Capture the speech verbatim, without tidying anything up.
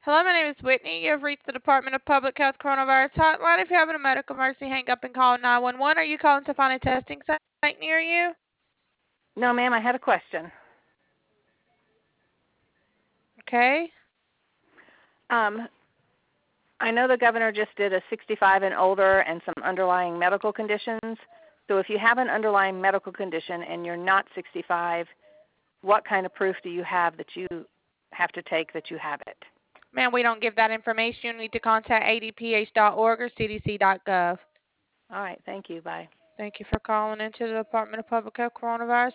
Hello, my name is Whitney. You have reached the Department of Public Health Coronavirus Hotline. If you're having a medical emergency, hang up and call nine one one. Are you calling to find a testing site near you? No, ma'am, I had a question. Okay. Um, I know the governor just did a sixty-five and older and some underlying medical conditions. So if you have an underlying medical condition and you're not sixty-five, what kind of proof do you have that you have to take that you have it? Ma'am, we don't give that information. You need to contact A D P H dot org or C D C dot gov. All right, thank you. Bye. Thank you for calling into the Department of Public Health Coronavirus